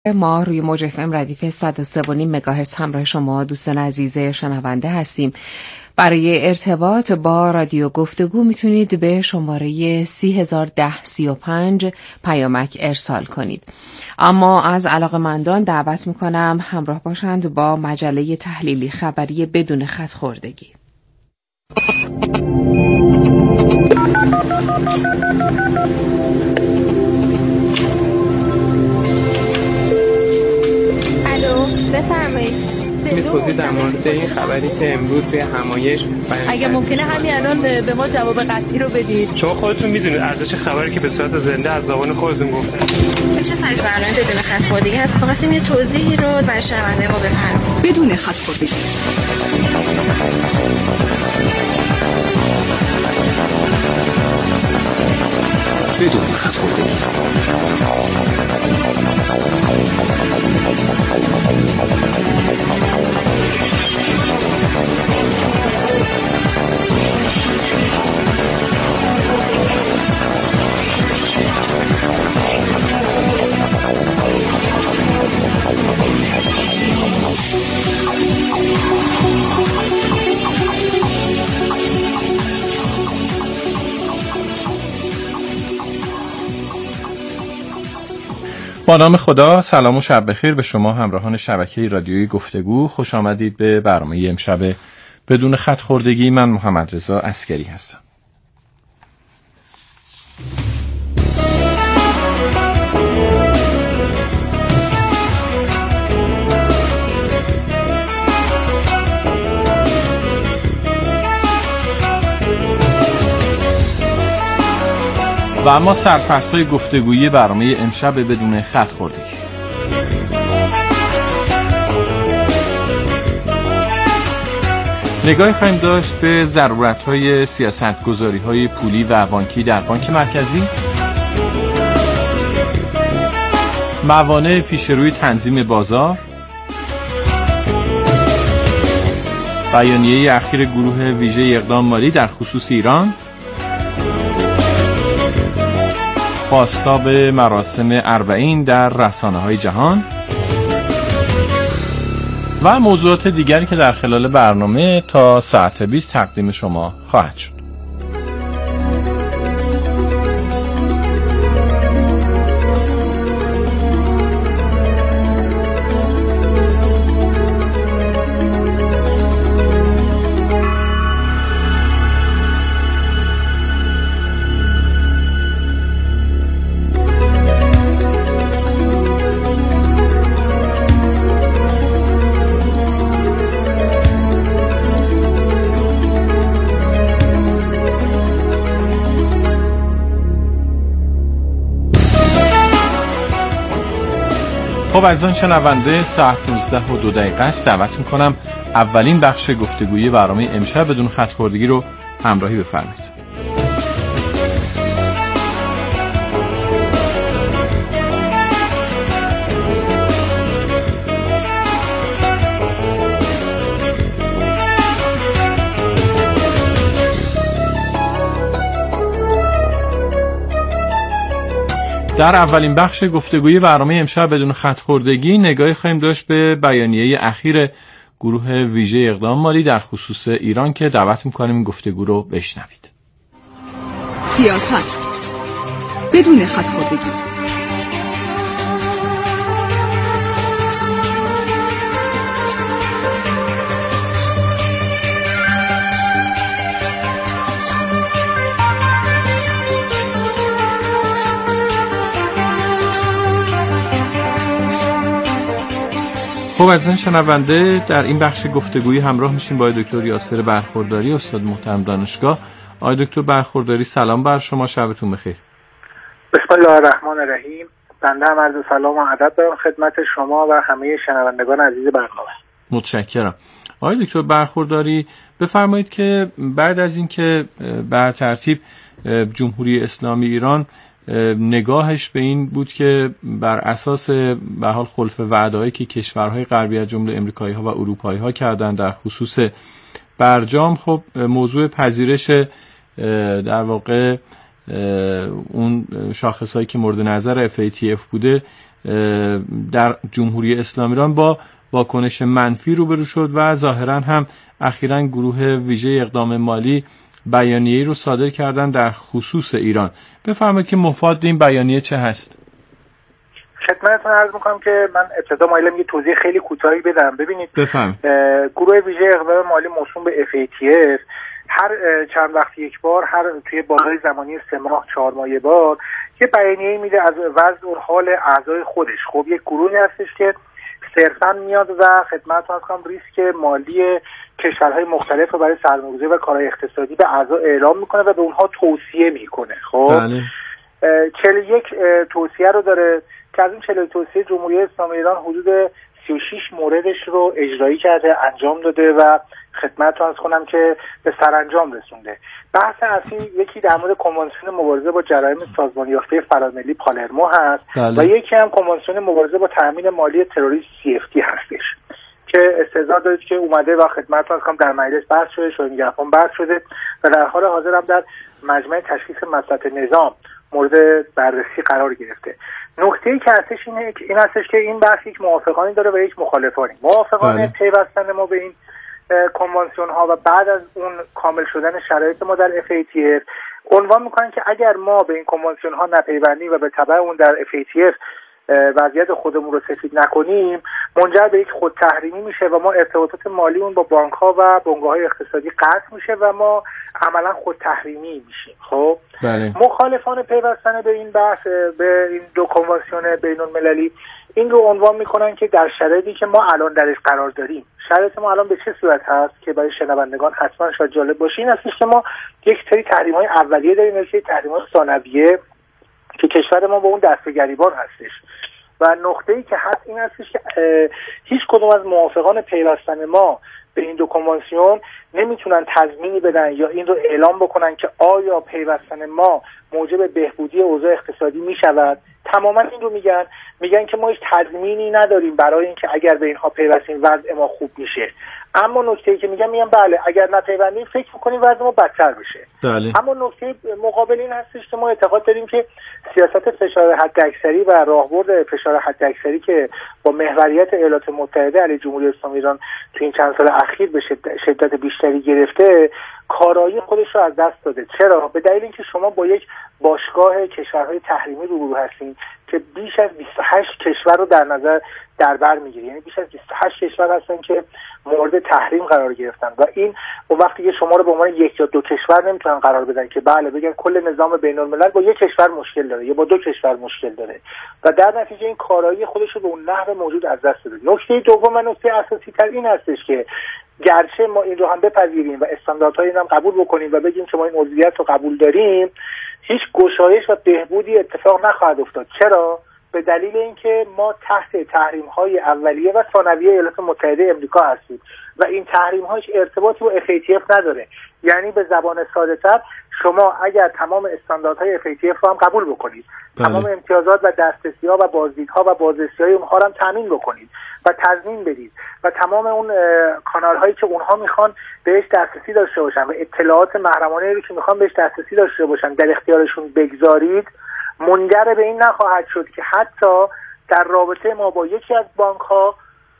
ما روی موج FM ردیف 103.5 مگاهرتز همراه شما دوستان عزیز شنونده هستیم. برای ارتباط با رادیو گفتگو میتونید به شماره 301035 پیامک ارسال کنید. اما از علاقه‌مندان دعوت میکنم همراه باشند با مجله تحلیلی خبری بدون خط خوردگی. بفرمایید. توضیح در مورد این خبری که امروز توی همایش اگه ممکنه همین الان به ما جواب قطعی رو بدید. شما خودتون میدونید ارزش خبری که به صورت زنده از زبان خودتون گفتن چه سایز برنامه بدون خط خوردگی هست؟ خواستیم یه توضیحی رو برای شنونده ما بفرمایید. بدون خط خوردگی. بدون خط خوردگی. با نام خدا، سلام و شب بخیر به شما همراهان شبکه رادیویی گفتگو. خوش آمدید به برنامه امشب بدون خط خوردگی. من محمد رضا عسکری هستم. و اما سرفصل‌های گفتگویی برنامه امشب بدون خط خوردگی. نگاهی خواهیم داشت به ضرورت‌های سیاست‌گذاری‌های پولی و بانکی در بانک مرکزی، موانع پیشروی تنظیم بازار، بیانیه اخیر گروه ویژه اقدام مالی در خصوص ایران، بازتاب مراسم اربعین در رسانه‌های جهان و موضوعات دیگری که در خلال برنامه تا ساعت 20 تقدیم شما خواهد شد. خب عزیزان شنونده، ساعت 19:02 است. دعوت میکنم اولین بخش گفتگویی برنامه امشب بدون خط خوردگی رو همراهی بفرمایید. در اولین بخش گفتگوی برنامه امشب بدون خط خوردگی نگاهی خواهیم داشت به بیانیه اخیر گروه ویژه اقدام مالی در خصوص ایران که دعوت می‌کنیم این گفتگو رو بشنوید. سیاست بدون خط خوردگی. خب عزیزان شنونده، در این بخش گفتگویی همراه میشیم با دکتر یاسر برخورداری، استاد محترم دانشگاه. آقای دکتر برخورداری سلام بر شما، شبتون بخیر. بسم الله الرحمن الرحیم. بنده هم عرض سلام و ادب دارم خدمت شما و همه شنوندگان عزیز برنامه. متشکرم. آقای دکتر برخورداری بفرمایید که بعد از اینکه بر ترتیب جمهوری اسلامی ایران نگاهش به این بود که بر اساس به حال خلف وعده‌ای که کشورهای غربی از جمله امریکایی‌ها و اروپایی‌ها کردن در خصوص برجام، خب موضوع پذیرش در واقع اون شاخص‌هایی که مورد نظر FATF بوده در جمهوری اسلامی ایران با واکنش منفی روبرو شد و ظاهرا هم اخیراً گروه ویژه اقدام مالی بیانیه‌ای رو صادر کردن در خصوص ایران. بفرمایید که مفاد این بیانیه چه هست؟ خدمتتون عرض می‌کنم که من ابتدا مایلم یه توضیح خیلی کوتاهی بدم. ببینید گروه ویژه اقدام مالی موسوم به FATF هر چند وقت یک بار، هر توی بازه زمانی 3 ماه 4 ماه بار یه بیانیه‌ای میده از وضع و حال اعضای خودش. خب یک گروهی هستش که صرفاً میاد و خدمتتون عرض کنم ریسک مالی کشورهای مختلف رو برای سرمایه‌گذاری و کارهای اقتصادی به اعضا اعلام میکنه و به اونها توصیه میکنه. خب 41 توصیه رو داره که از این 41 توصیه جمهوری اسلامی ایران حدود 36 موردش رو اجرایی کرده، انجام داده و خدمتتون عرض کنم که به سرانجام رسونده. بحث اصلی یکی در مورد کنوانسیون مبارزه با جرایم سازمان یافته فراملی پالرمو هست و یکی هم کنوانسیون مبارزه با تامین مالی تروریسم CFT هستش که استحضار دارید که اومده و خدمتتون عرض کنم در مجلس بحث شده، شورای نگهبان بحث شده و در حال حاضر هم در مجمع تشخیص مصلحت نظام مورد بررسی قرار گرفته. نکته‌ای که هستش این هستش که این بحث یک موافقانی داره و یک مخالفانی. موافقان پیوستن ما به این کنوانسیون ها و بعد از اون کامل شدن شرایط ما در FATF عنوان میکنن که اگر ما به این کنوانسیون ها نپیوندیم و به تبع اون در FATF وضعیت خودمون رو سفید نکنیم منجر به یک خود تحریمی میشه و ما ارتباطات مالیمون با بانک ها و بنگاه‌های اقتصادی قطع میشه و ما عملا خود تحریمی میشیم. خب مخالفان پیوستن به این بحث، به این دو کنوانسیون بین‌المللی این رو عنوان میکنن که در شرایطی که ما الان درش قرار داریم، شرایط ما الان به چه صورت هست که برای شنوندگان حتما شاید جالب باشه، این هستش که ما یک سری تحریم‌های اولیه داریم، یک سری تحریم‌های ثانویه که کشور ما با اون دست گریبان هستش و نقطه‌ای که هست این هستش که هیچ کدوم از موافقان پیوستن ما به این دو کنوانسیون نمیتونن تضمینی بدن یا این رو اعلام بکنن که آیا پیوستن ما موجب بهبودی اوضاع اقتصادی میشود. تماما این رو میگن که ما هیچ تضمینی نداریم برای اینکه اگر به اینها پیوستیم وضع ما خوب میشه. اما نکته‌ای که میگم بله اگر نپیوندیم فکر می‌کنیم وضع ما بدتر بشه. اما نکته مقابل این هستش که ما اعتقاد داریم که سیاست فشار حداکثری و راهبرد فشار حداکثری که با محوریت ایالات متحده علیه جمهوری اسلامی ایران تو این چند سال اخیر به شدت بیشتری گرفته کارایی خودش رو از دست داده. چرا؟ به دلیل اینکه شما با یک باشگاه کشورهای تحریمی روبرو هستین که بیش از 28 کشور رو در بر میگیره. یعنی بیش از 28 کشور هستن که مورد تحریم قرار گرفتن و این اون وقتی که شما رو به عنوان یک یا دو کشور نمیتونن قرار بدن که بله بگن کل نظام بین‌الملل با یک کشور مشکل داره یا با دو کشور مشکل داره و در نتیجه این کارایی خودش رو به اون نحو موجود از دست داده. نکته دوم و نکته اساسی تر این هستش که گرچه ما این رو هم بپذیریم و استانداردهای این هم قبول بکنیم و بگیم که ما این عضویت رو قبول داریم، هیچ گشایش و بهبودی اتفاق نخواهد افتاد. چرا؟ به دلیل اینکه ما تحت تحریم‌های اولیه و ثانویه ایالات متحده آمریکا هستیم و این تحریم‌ها هیچ ارتباطی با FATF نداره. یعنی به زبان ساده‌تر شما اگر تمام استانداردهای FATF رو هم قبول بکنید، تمام امتیازات و دسترسی‌ها و بازدیدها و بازرسی‌های اونها رو هم تامین بکنید و تضمین بدید و تمام اون کانال‌هایی که اونها میخوان بهش دسترسی داشته باشن و اطلاعات محرمانه‌ای رو که میخوان بهش دسترسی داشته باشن در اختیارشون بگذارید، منجر به این نخواهد شد که حتی در رابطه ما با یکی از بانک‌ها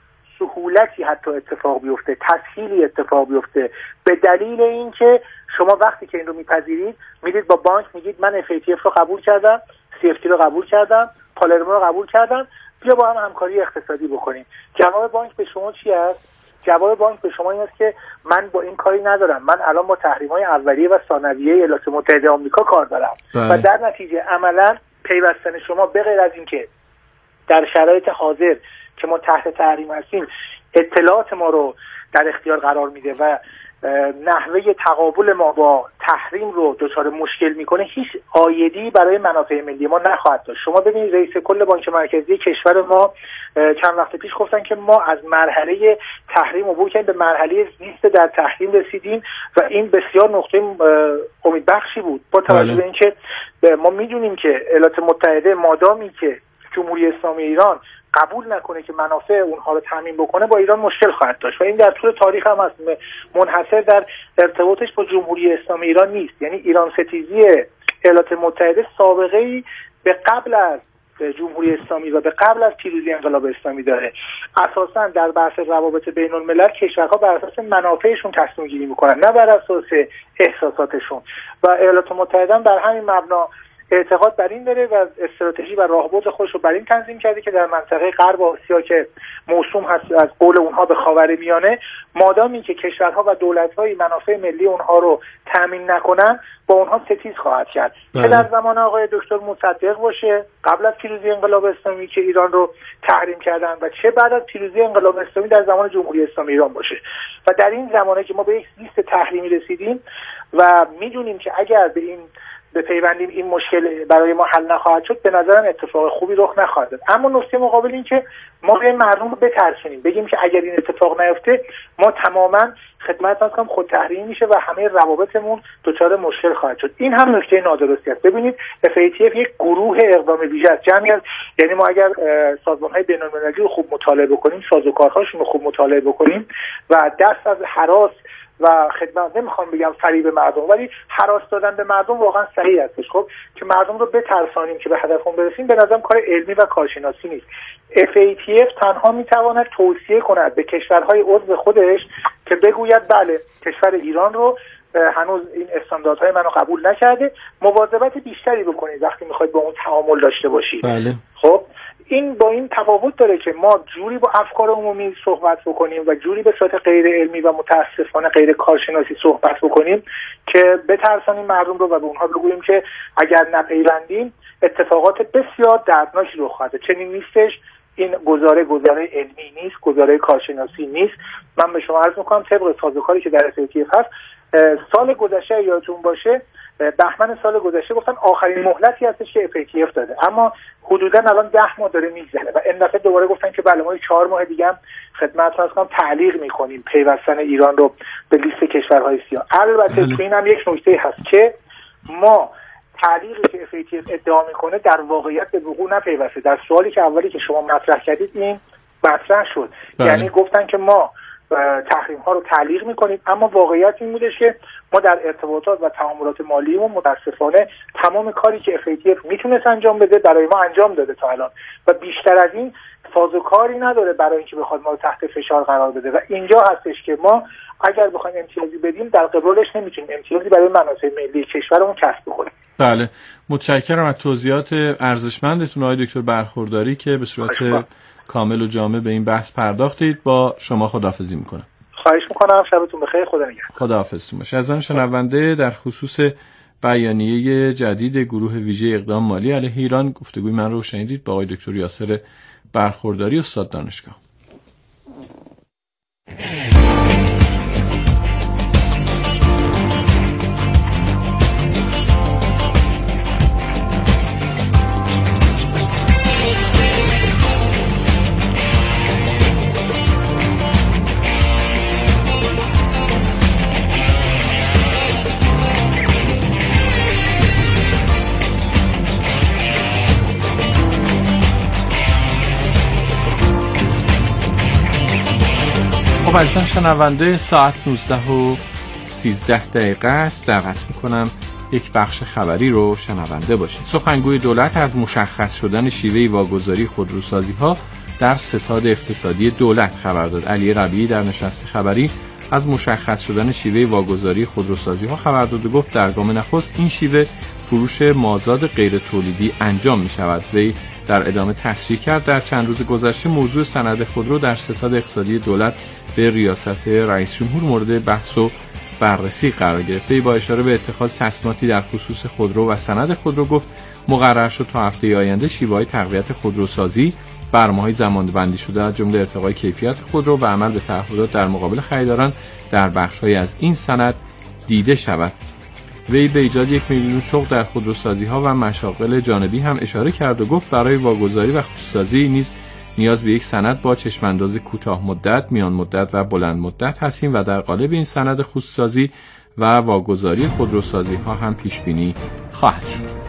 سهولتی حتی اتفاق بیفته، تسهیلی اتفاق بیفته، به دلیل اینکه شما وقتی که این رو میپذیرید میرید با بانک میگید من FATF رو قبول کردم، CFT رو قبول کردم، پالرمو رو قبول کردم، بیا با هم همکاری اقتصادی بکنیم. جواب بانک به شما چی است؟ جواب بانک به شما این است که من با این کاری ندارم، من الان با تحریم‌های اولیه و ثانویه ایالات متحده آمریکا کار دارم و در نتیجه عملاً پیوستن شما به غیر از اینکه در شرایط حاضر که ما تحت تحریم هستیم اطلاعات ما رو در اختیار قرار میده و نحوه تقابل ما با تحریم رو دچار مشکل میکنه، هیچ عایدی برای منافع ملی ما نخواهد داشت. شما ببینید رئیس کل بانک مرکزی کشور ما چند وقت پیش گفتن که ما از مرحله تحریم عبور کردیم به مرحله زیست در تحریم رسیدیم و این بسیار نقطه امیدبخشی بود با توجه به اینکه ما میدونیم که ایالات متحده مادامی که جمهوری اسلامی ایران قبول نکنه که منافع اونها رو تامین بکنه با ایران مشکل خواهد داشت و این در طول تاریخ هم هست، منحصر در ارتباطش با جمهوری اسلامی ایران نیست. یعنی ایران ستیزی ایالات متحده سابقه‌ای به قبل از جمهوری اسلامی و به قبل از پیروزی انقلاب اسلامی داره. اساساً در بحث روابط بین الملل کشورها بر اساس منافعشون تصمیم گیری میکنن، نه بر اساس احساساتشون. و ایالات متحده بر همین مبنا اعتقاد بر این داره و استراتژی و راهبرد خودش رو بر این تنظیم کرده که در منطقه غرب آسیا که موسوم هست از قول اونها به خاورمیانه، مادامی که کشورها و دولت‌های منافع ملی اونها رو تامین نکنن با اونها ستیز خواهد کرد. چه در زمان آقای دکتر مصدق باشه قبل از پیروزی انقلاب اسلامی که ایران رو تحریم کردن و چه بعد از پیروزی انقلاب اسلامی در زمان جمهوری اسلامی ایران باشه. و در این زمانه که ما به یک لیست تحریمی رسیدیم و میدونیم که اگر به این بپیوندیم این مشکل برای ما حل نخواهد شد، به نظرم اتفاق خوبی رخ نخواهد داد. اما نکته مقابل این که ما به مردم رو بترسونیم، بگیم که اگر این اتفاق نیفته ما تماما خدمتتون کنم خود تحریم میشه و همه روابطمون دچار مشکل خواهد شد. این هم نکته نادرستی است. ببینید FATF یک گروه اقدام ویژه است، جمعی از، یعنی ما اگر سازمان‌های بین‌المللی رو خوب مطالعه بکنیم، سازوکارهاشون رو خوب مطالعه بکنیم و دست از هراس و خدمت، نمیخوام بگم فریب مردم، ولی هراس دادن به مردم واقعا صحیح هستش، خب که مردم رو بترسانیم که به هدفمون برسیم، به نظرم کار علمی و کارشناسی نیست. FATF تنها میتواند توصیه کند به کشورهای عضو خودش که بگوید بله کشور ایران رو هنوز این استانداردهای منو قبول نکرده، مواظبت بیشتری بکنید وقتی میخواید با اون تعامل داشته باشید. بله. خب این با این تفاوت داره که ما جوری با افکار عمومی صحبت بکنیم و جوری به صورت غیر علمی و متاسفانه غیر کارشناسی صحبت بکنیم که بترسانیم مردم رو و به اونها بگوییم که اگر نپیوندیم اتفاقات بسیار دردناکی رخ خواهد. چنین نیستش. این گزاره علمی نیست، گزاره کارشناسی نیست. من به شما عرض میکنم طبق سازوکاری که در FATF هست، سال گذشته یادتون باشه بهمن سال گذشته گفتن آخرین مهلتی هستش که FATF داده، اما حدودا الان 10 ماه داره میگذره و این دفعه دوباره گفتن که بله ما 4 ماه دیگه هم خدمتتون هستم تعلیق میکنیم پیوستن ایران رو به لیست کشورهای سیاه. البته تو این هم یک نکته هست که ما تعلیقی که FATF ادعا میکنه در واقعیت به وقوع نپیوسته. در سوالی که اولی که شما مطرح کردید این مطرح شد. یعنی گفتن که ما تحریم ها رو تعلیق میکنیم، اما واقعیت این بودش که ما در ارتباطات و تعاملات مالیمون متاسفانه تمام کاری که FATF میتونست انجام بده برای ما انجام داده تا الان و بیشتر از این سازوکاری نداره برای اینکه بخواد ما رو تحت فشار قرار بده و اینجا هستش که ما اگر بخوایم امتیازی بدیم در قبالش نمیتونیم امتیازی برای منافع ملی کشورمون کسب بکنیم. بله، متشکرم از توضیحات ارزشمندتون آقای دکتر برخورداری که به صورت کامل و جامع به این بحث پرداختید. با شما خداحافظی میکنم. خواهش میکنم، شبتون بخیر، خدا نگهدار. خداحافظتون باشه. از شنونده در خصوص بیانیه جدید گروه ویژه اقدام مالی علیه ایران گفتگوی من رو شنیدید با آقای دکتر یاسر برخورداری، استاد دانشگاه. خب عزیزان شنونده، ساعت 19:13 است. دعوت میکنم یک بخش خبری رو شنونده باشید. سخنگوی دولت از مشخص شدن شیوه واگذاری خودروسازی ها در ستاد اقتصادی دولت خبر داد. علی ربیعی در نشست خبری از مشخص شدن شیوه واگذاری خودروسازی ها خبر داد و گفت در گام نخست این شیوه فروش مازاد غیر تولیدی انجام می شود. وی در ادامه تصریح کرد در چند روز گذشته موضوع سند خودرو در ستاد اقتصادی دولت به ریاست رئیس جمهور مورد بحث و بررسی قرار گرفت. با اشاره به اتخاذ تصمیماتی در خصوص خودرو و سند خودرو گفت مقرر شد تا هفته آینده شیوه‌های تقویت خودروسازی، برنامه‌های زمانبندی شده از جمله ارتقای کیفیت خودرو و عمل به تعهدات در مقابل خریداران در بخش‌های از این سند دیده شود. وی به ایجاد 1 میلیون شغل در خودروسازی‌ها و مشاغل جانبی هم اشاره کرد و گفت برای واگذاری و خودروسازی نیز نیاز به یک سند با چشمانداز کوتاه مدت، میان مدت و بلند مدت هستیم و در قالب این سند خودروسازی و واگذاری خودروسازی‌ها هم پیش بینی خواهد شد.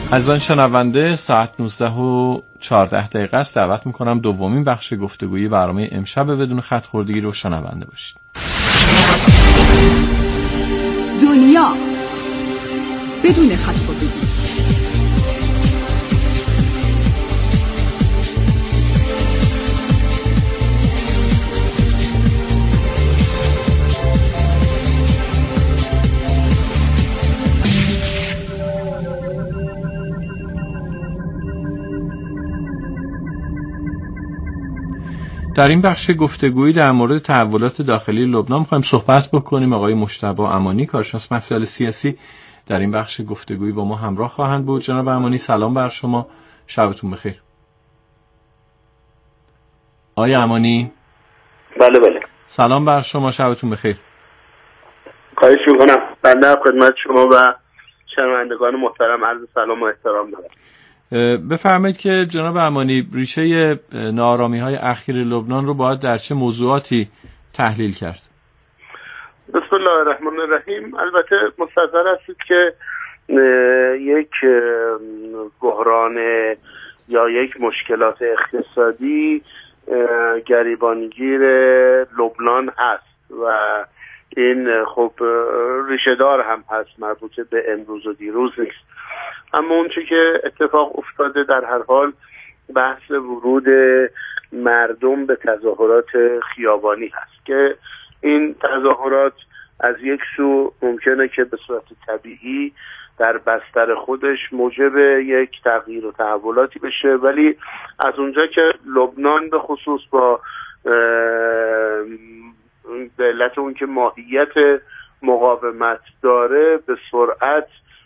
از آن شنونده ساعت 19:14 است. دعوت میکنم دومین بخش گفتگویی برنامه امشب بدون خط خوردگی رو شنونده باشید. دنیا بدون خط خوردگی. در این بخش گفتگویی در مورد تحولات داخلی لبنان می‌خوایم صحبت بکنیم. آقای مجتبی امانی، کارشناس مسائل سیاسی، در این بخش گفتگویی با ما همراه خواهند بود. جناب امانی، سلام بر شما، شبتون بخیر. آقای امانی. بله. سلام بر شما، شبتون بخیر. خواهش می‌کنم. بنده خدمت شما و شنوندگان محترم عرض سلام و احترام دارم. بفرمایید که جناب امانی، ریشه ناآرامی‌های اخیر لبنان رو باید در چه موضوعاتی تحلیل کرد؟ بسم الله الرحمن الرحیم. البته مستحضر هستید که یک بحران یا یک مشکلات اقتصادی گریبانگیر لبنان هست و این خب ریشه دار هم هست، مربوط به امروز و دیروز نیست. اما اون چی که اتفاق افتاده در هر حال بحث ورود مردم به تظاهرات خیابانی هست که این تظاهرات از یک سو ممکنه که به صورت طبیعی در بستر خودش موجب یک تغییر و تحولاتی بشه، ولی از اونجا که لبنان به خصوص با به علت اون که ماهیت مقاومت داره به سرعت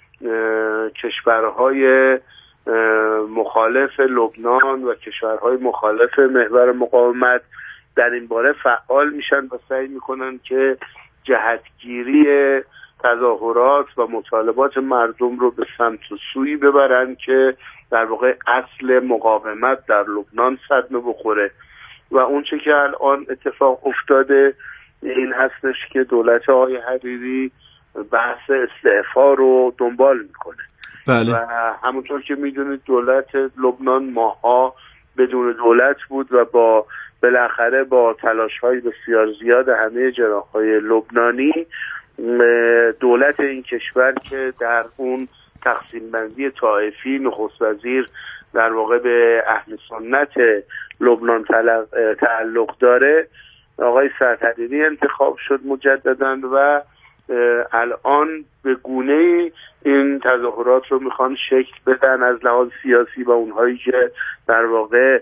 کشورهای مخالف لبنان و کشورهای مخالف محور مقاومت در این باره فعال میشن و سعی میکنن که جهتگیری تظاهرات و مطالبات مردم رو به سمت و سوی ببرن که در واقع اصل مقاومت در لبنان صدمه بخوره. و اون چه که الان اتفاق افتاده این هستش که دولت آقای حریری بحث استعفا رو دنبال میکنه. بله. و همونطور که میدونید دولت لبنان ماها بدون دولت بود و بالاخره با تلاش‌های بسیار زیاد همه جناح‌های لبنانی دولت این کشور که در اون تقسیم بندی طائفی نخست وزیر در واقع به اهل سنت لبنان تعلق داره، آقای سعد حریری انتخاب شد مجدداً و الان به گونه‌ای این تظاهرات رو میخوان شکل بدن از لحاظ سیاسی و اونهایی که در واقع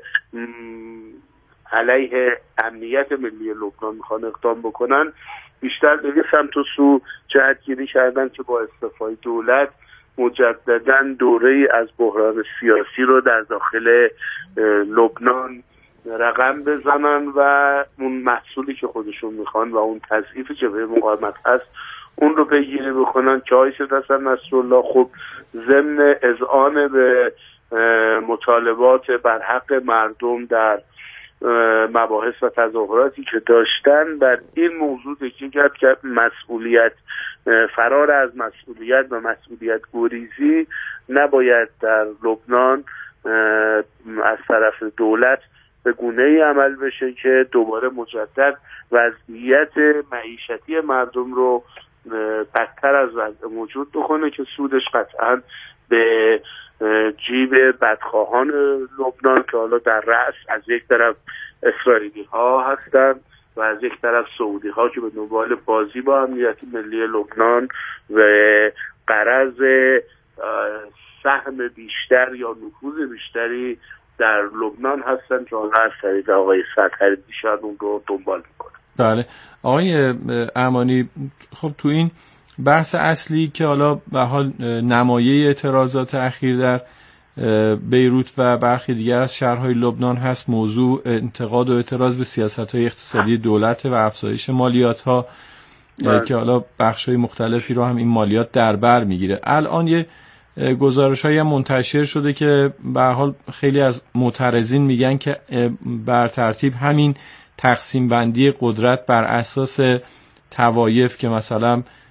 علیه امنیت ملی لبنان میخوان اقدام بکنن بیشتر به یه سمت و سو جهتگیری کردن که با استعفای دولت مجدداً دوره‌ای از بحران سیاسی رو در داخل لبنان رقم بزنن و اون محصولی که خودشون میخوان و اون تضعیف جبهه مقاومت هست اون رو پیگیری بکنن که آقای سید حسن نصرالله خب ضمن اذعان به مطالبات بر حق مردم در مباحث و تظاهراتی که داشتن بر این موضوع تکیه کرد که مسئولیت فرار از مسئولیت و مسئولیت گریزی نباید در لبنان از طرف دولت به گونه‌ای عمل بشه که دوباره مجدد وضعیت معیشتی مردم رو بدتر از وضع موجود بکنه که سودش قطعاً به جیب بدخواهان لبنان که حالا در رأس از یک طرف اسرائیلی ها هستن و از یک طرف سعودی ها که به دنبال بازی با امنیت ملی لبنان و غرض سهم بیشتر یا نفوذ بیشتری در لبنان هستن که حالا از طریق آقای سعد حریری شاید اون رو دنبال میکنه. بله آقای امانی، خب تو این بحث اصلی که حالا به حال نمایه اعتراضات اخیر در بیروت و برخی دیگر از شهرهای لبنان هست، موضوع انتقاد و اعتراض به سیاست‌های اقتصادی دولت و افزایش مالیات‌ها که حالا بخش‌های مختلفی رو هم این مالیات در بر میگیره. الان یه گزارش‌هایی منتشر شده که به هر حال خیلی از معترضین میگن که بر ترتیب همین تقسیم بندی قدرت بر اساس طوایف که مثلا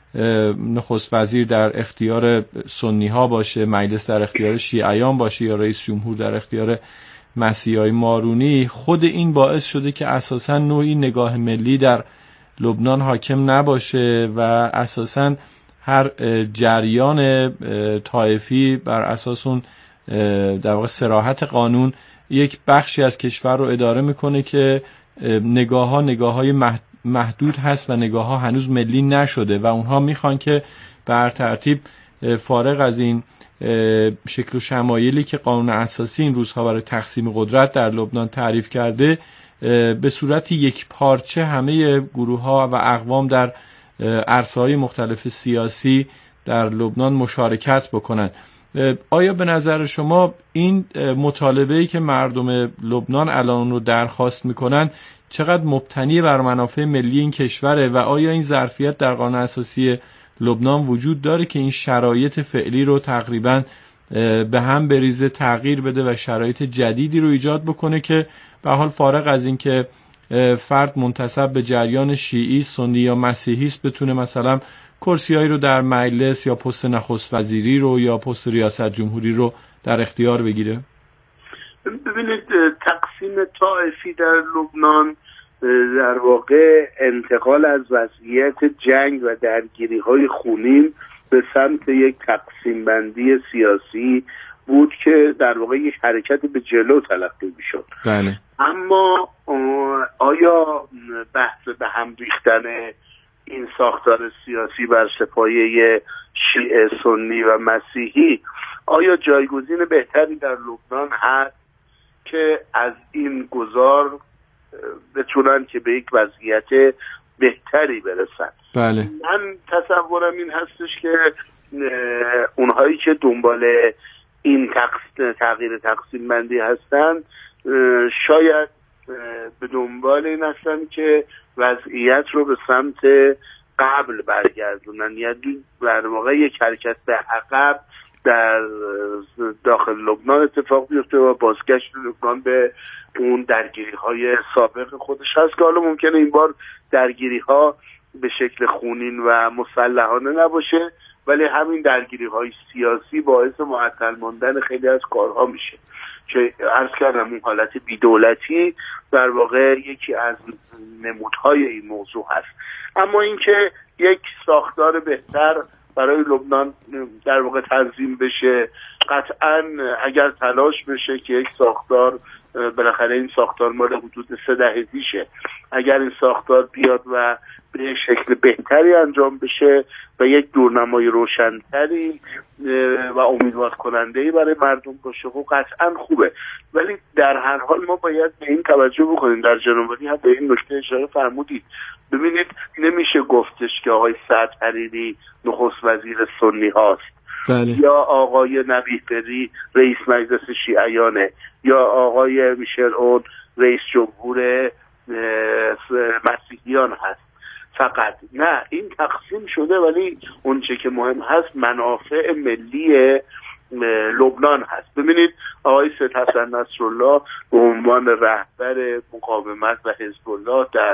نخست وزیر در اختیار سنی ها باشه، مجلس در اختیار شیعیان باشه یا رئیس جمهور در اختیار مسیحای مارونی، خود این باعث شده که اساساً نوعی نگاه ملی در لبنان حاکم نباشه و اساساً هر جریان طائفی بر اساس اون در واقع صراحت قانون یک بخشی از کشور رو اداره میکنه که نگاه‌های محدود هست و نگاه‌ها هنوز ملی نشده و اونها میخوان که بر ترتیب فارغ از این شکل و شمایلی که قانون اساسی این روزها برای تقسیم قدرت در لبنان تعریف کرده، به صورت یک پارچه همه گروه‌ها و اقوام در عرصه‌های مختلف سیاسی در لبنان مشارکت بکنند. آیا به نظر شما این مطالبه‌ای که مردم لبنان الان رو درخواست میکنن چقدر مبتنی بر منافع ملی این کشوره و آیا این ظرفیت در قانون اساسی لبنان وجود داره که این شرایط فعلی رو تقریباً به هم بریزه، تغییر بده و شرایط جدیدی رو ایجاد بکنه که به حال فارغ از این که فرد منتسب به جریان شیعی، سنی یا مسیحی است بتونه مثلا کرسیایی رو در مجلس یا پست نخست وزیری رو یا پست ریاست جمهوری رو در اختیار بگیره؟ ببینید، تقسیم طائفی در لبنان در واقع انتقال از وضعیت جنگ و درگیری‌های خونین به سمت یک تقسیم بندی سیاسی بود که در واقع یک حرکت به جلو تلقی می‌شد. بله. اما آیا بحث به هم ریختن این ساختار سیاسی بر سپایه شیعه، سنی و مسیحی آیا جایگزین بهتری در لبنان هست که از این گذار بتونن که به یک وضعیت بهتری برسن؟ بله. من تصورم این هستش که اونهایی که دنبال این تغییر تقسیم بندی هستن شاید به دنبال این هستن که وضعیت رو به سمت قبل برگردونن، یعنی در واقع یک حرکت به عقب در داخل لبنان اتفاق بیفته و بازگشت لبنان به اون درگیری های سابق خودش هست که حالا ممکنه این بار درگیری ها به شکل خونین و مسلحانه نباشه، ولی همین درگیری های سیاسی باعث معطل ماندن خیلی از کارها میشه که عرض کردم این حالت بی‌دولتی در واقع یکی از نمودهای این موضوع هست. اما اینکه یک ساختار بهتر برای لبنان در واقع تنظیم بشه، قطعاً اگر تلاش بشه که یک ساختار، بالاخره این ساختار مال حدود 3 دهه پیشه، اگر این ساختار بیاد و به یک شکل بهتری انجام بشه و یک دورنمای روشنتری و امیدوار کننده‌ای برای مردم باشه، خب قطعاً خوبه. ولی در هر حال ما باید به این توجه بکنیم، در جنوبی هم به این نکته اشاره فرمودید. ببینید، نمیشه گفتش که آقای سعد حریری نخست وزیر سنی هاست، بله. یا آقای نبیه بری رئیس مجلس شیعیانه، یا آقای میشل اون رئیس جمهور مسیحیان هست. فقط نه، این تقسیم شده، ولی اون چه که مهم هست منافع ملی لبنان هست. ببینید، آقای سید حسن نصرالله به عنوان رهبر مقاومت و حزب الله در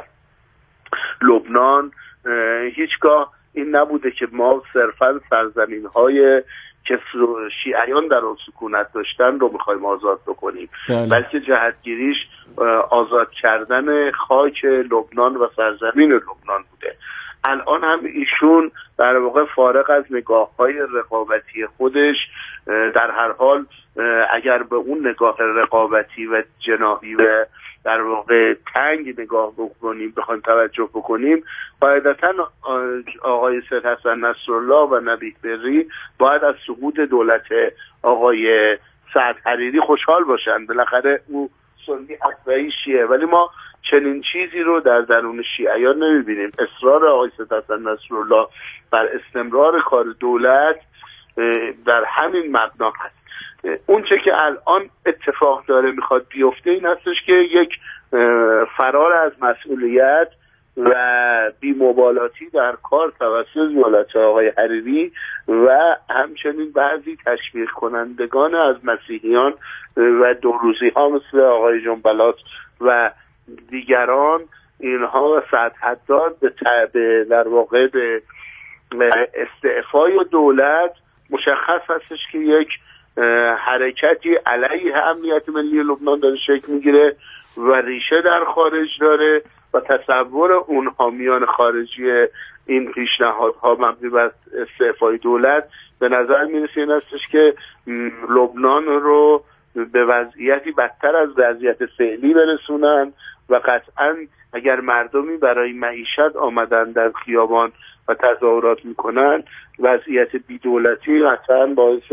لبنان هیچگاه این نبوده که ما صرفا سرزمین‌های که شیعیان در اون سکونت داشتن رو میخوایم آزاد بکنیم، بلکه جهتگیریش آزاد کردن خاک لبنان و سرزمین لبنان بوده. الان هم ایشون در واقع فارغ از نگاه‌های رقابتی خودش، در هر حال اگر به اون نگاه رقابتی و جناحی و در واقع تنگ نگاه بکنیم، بخوایم توجه بکنیم، قاعدتاً آقای سید حسن نصرالله و نبیه بری باید از سقوط دولت آقای سعد حریری خوشحال باشن. بالاخره او سنی اصلی شیعه، ولی ما چنین چیزی رو در درون شیعیان نمیبینیم. اصرار آقای سید حسن نصرالله بر استمرار کار دولت در همین مبنا هست. اون چه که الان اتفاق داره میخواد بیفته این هستش که یک فرار از مسئولیت و بی‌مبالاتی در کار توسط دولت آقای حریری و همچنین بعضی تشویق کنندگان از مسیحیان و دوروزی ها مثل آقای جنبلات و دیگران، اینها سعد حداد به در واقع به استعفای دولت مشخص هستش که یک حرکتی علیه امنیت ملی لبنان داره شکل میگیره و ریشه در خارج داره و تصور اون حامیان خارجی این پیشنهادها مبنی بر استعفای دولت به نظر میرسه این هستش که لبنان رو به وضعیتی بدتر از وضعیت فعلی برسونن و قطعا اگر مردمی برای معیشت آمدن در خیابان و تظاهرات میکنن وضعیت بی‌دولتی قطعا باعث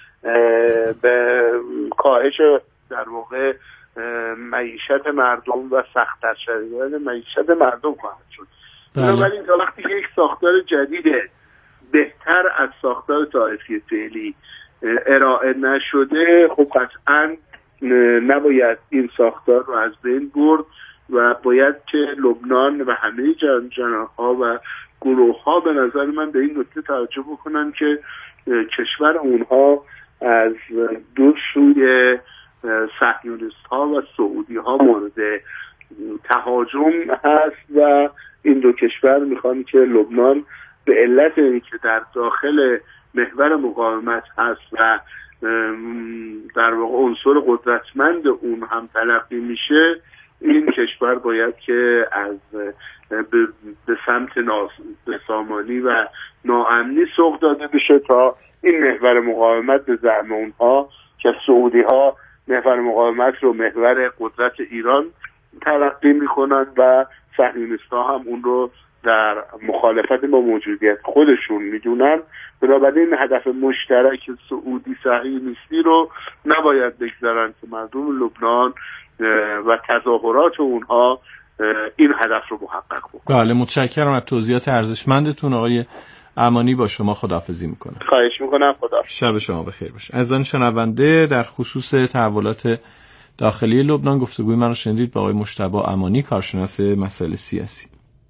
به کاهش در واقع معیشت مردم و سخت‌تر شدن معیشت مردم خواهد شد. بنابراین تا وقتی که یک ساختار جدید بهتر از ساختار طائفی فعلی ارائه نشده خب قطعا نباید این ساختار رو از بین برد و باید که لبنان و همه جناح‌ها و گروه‌ها به نظر من به این نکته توجه بکنن که کشور اونها از دو سوی صهیونیست‌ها و سعودی‌ها مورد تهاجم هست و این دو کشور میخوان که لبنان به علت اینکه در داخل محور مقاومت هست و در واقع عنصر قدرتمند اون هم تلقی میشه این کشور باید که از به سمت سامانی و ناامنی سوق داده بشه تا این محور مقاومت به زعم اونها که سعودی ها محور مقاومت رو محور قدرت ایران تلقی میکنن و صهیونیست ها هم اون رو در مخالفت با موجودیت خودشون میدونن. بنابراین هدف مشترک سعودی صهیونیستی رو نباید بگذارن که مردم لبنان و تظاهرات اونها این هدف رو محقق بکنن. بله متشکرم از توضیحات ارزشمندتون آقای امانی. با شما خداحافظی میکنم. خواهش میکنم. خداحافظ. شب شما بخیر باشه. عزیزان شنونده در خصوص تحولات داخلی لبنان گفتگوی من رو شنیدید با آقای مجتبی امانی کارشناس مسائل سیاسی.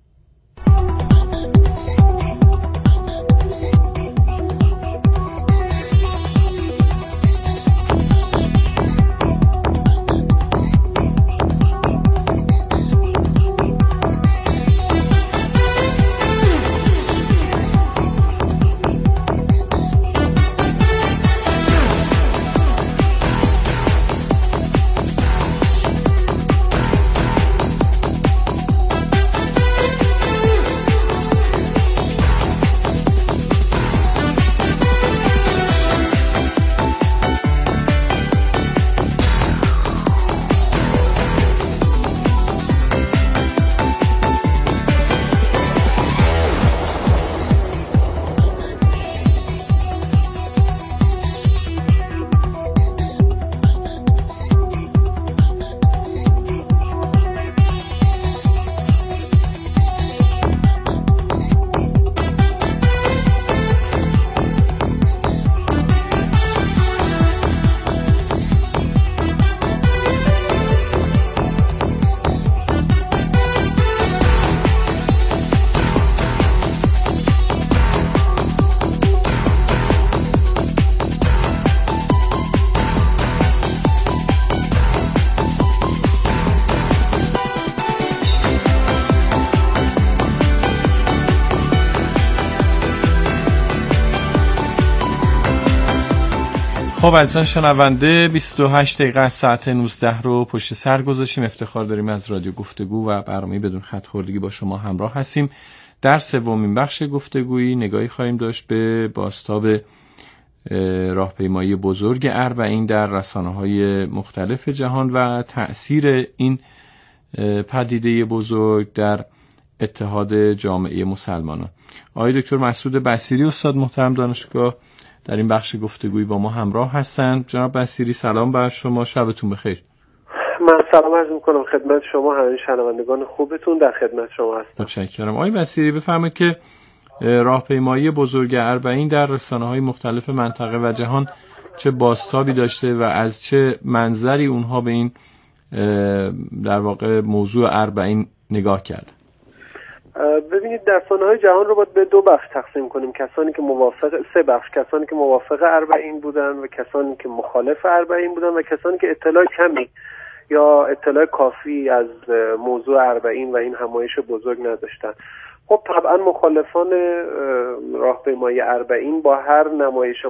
خب عزیزان شنونده 28 دقیقه از ساعت 19 رو پشت سر گذاشتیم. افتخار داریم از رادیو گفتگو و برنامه بدون خط خوردگی با شما همراه هستیم. در سومین بخش گفتگویی نگاهی خواهیم داشت به بازتاب راهپیمایی بزرگ اربعین در رسانه‌های مختلف جهان و تأثیر این پدیده بزرگ در اتحاد جامعه مسلمانان. آقای دکتر مسعود بصیری استاد محترم دانشگاه در این بخش گفتگویی با ما همراه هستند. جناب بصیری سلام بر شما، شبتون بخیر. من سلام عرض می‌کنم خدمت شما، همه شنوندگان خوبتون، در خدمت شما هستم. متشکرم. آقای بصیری بفرمایید که راهپیمایی بزرگ اربعین در رسانه‌های مختلف منطقه و جهان چه بازتابی داشته و از چه منظری اونها به این در واقع موضوع اربعین نگاه کرد؟ ببینید در رسانه‌های جهان رو باید به دو بخش تقسیم کنیم، کسانی که موافق، سه بخش، کسانی که موافق اربعین بودن و کسانی که مخالف اربعین بودن و کسانی که اطلاع کمی یا اطلاع کافی از موضوع اربعین و این همایش بزرگ نداشتن. خب خب طبعا مخالفان راهپیمایی اربعین با هر نمایش